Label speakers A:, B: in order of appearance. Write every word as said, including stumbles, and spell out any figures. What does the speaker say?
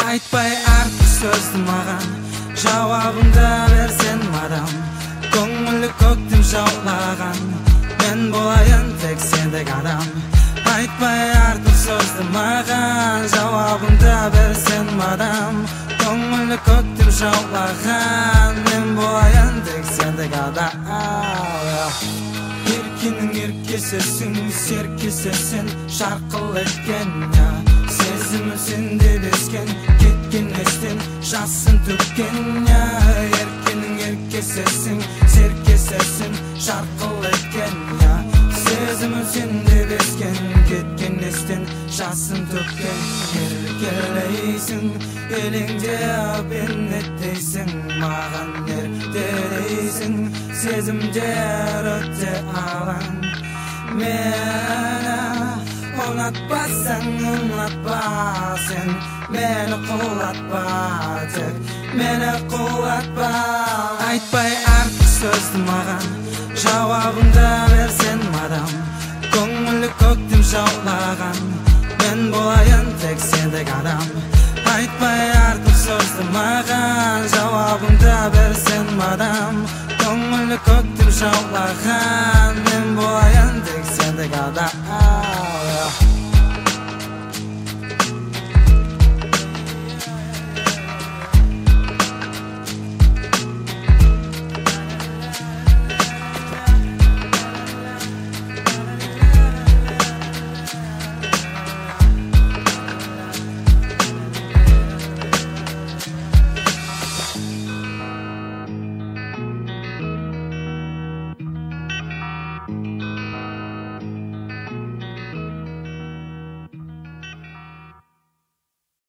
A: Айтпай артық сөзді маған, жауабыңды берсен мадам. Көңілі көктем жаулаған, мен болайын тек сендік адам. Айтпай артық сөзді маған, жауабыңды берсен мадам. Көңілі көктем жаулаған, мен болайын тек сендік адам. Еркенің еркесесің, серкесесің, шарқыл еткен сезімі сенде бескен, кеткен естен жасын төккен. Еркенің еркесесің, серкесесің, шарқыл еткен сезімі сенде бескен, кеткен естен жасын төккен. Еркелейсің, еліңде беннеттейсің, маған еркелейсің, сезімдер өте алаң. Мені ұнатпасаң ұнатпа сен, мені құлатпа тек, мені құлатпа. Айтпай артық сөзді маған, жауабыңды берсен мадам. Көңілі көктем жаулаған, мен болайын тек сендік адам. Айтпай артық сөзді маған, жауабыңды берсен мадам. Көңілі көктем жаулаған, мен болайын тек сендік адам.